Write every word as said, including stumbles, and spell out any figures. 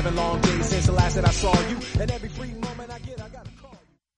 seven long days since the last that I saw you, and every free